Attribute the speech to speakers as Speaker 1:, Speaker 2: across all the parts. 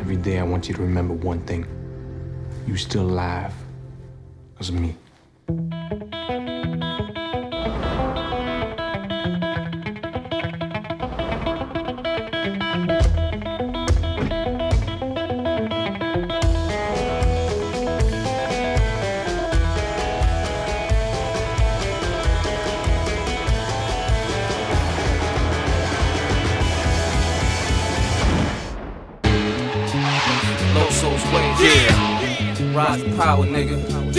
Speaker 1: Every day I want you to remember one thing. You still alive because of me.
Speaker 2: Yeah, rise to power, nigga.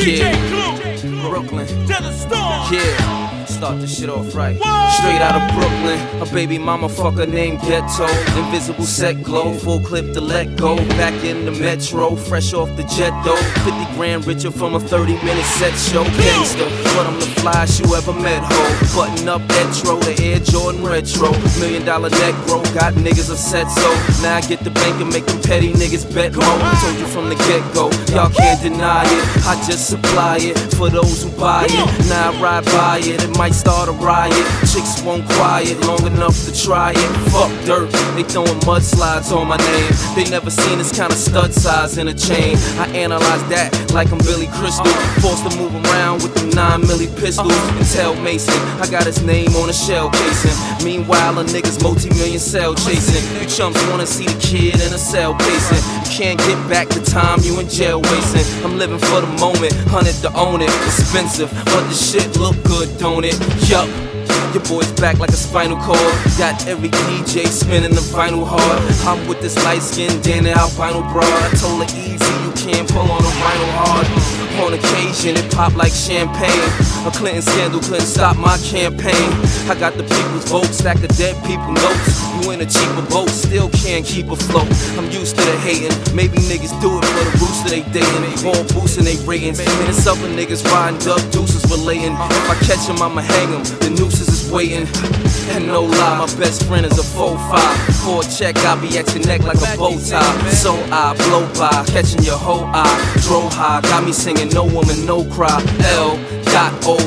Speaker 2: Yeah, Brooklyn. Yeah, start this shit off right. Straight out of Brooklyn, a baby mama fucker named Ghetto. Invisible set glow, full clip to let go. Back in the metro, fresh off the jet though. 50 grand richer from a 30-minute set show. Gangster, but I'm the flyest you ever met, ho. Button up Etro, the Air Jordan Retro. $1 million neck bro, got niggas upset so. Now I get the bank and make them petty niggas bet more. Told you from the get-go, y'all can't deny it. I just supply it for those who buy it. Now I ride by it, it might start a riot. Chicks won't quiet long enough to try it. Fuck dirt, they throwing mudslides on my name. They never seen this kind of stud size in a chain. I analyze that like I'm Billy Crystal. Forced to move around with the 9mm pistols. And tell Mason, I got his name on a shell casing. Meanwhile, a nigga's multi-million cell chasing. You chumps wanna see the kid in a cell pacing. You can't get back the time you in jail wasting. I'm living for the moment, hunted to own it. Expensive, but the shit look good, don't it? Yup. Your boy's back like a spinal cord. Got every DJ spinning the vinyl hard. I'm with this light-skinned Danny albino broad. I told her easy, you can't pull on a vinyl hard. On occasion, it pop like champagne. A Clinton scandal couldn't stop my campaign. I got the people's vote, stack of dead people notes. You in a cheaper boat, still can't keep afloat. I'm used to the hating. Maybe niggas do it for the rooster they dating. All boosting they ratings. And it's other niggas riding duck deuces relating. If I catch him, I'ma hang him. The nooses is waiting. And no lie, my best friend is a 4-5. For a check, I'll be at your neck like a bow tie. So I blow by, catching your whole eye. Drove high, got me singing no woman, no cry. L.O.S.O.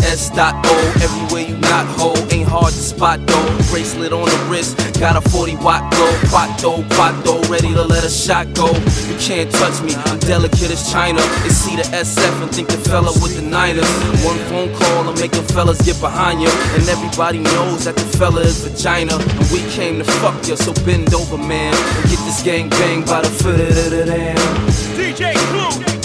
Speaker 2: Everywhere you not hold, ain't hard to spot though. Bracelet on the wrist, got a 40-watt glow. Quato, ready to let a shot go. You can't touch me, I'm delicate as China. They see the SF and think the fella with the Niners. One phone call and make them fellas get behind you. And everybody knows that the fella is vagina. And we came to fuck you, so bend over, man. And get this gang bang by the foot of the damn.
Speaker 3: DJ Clue.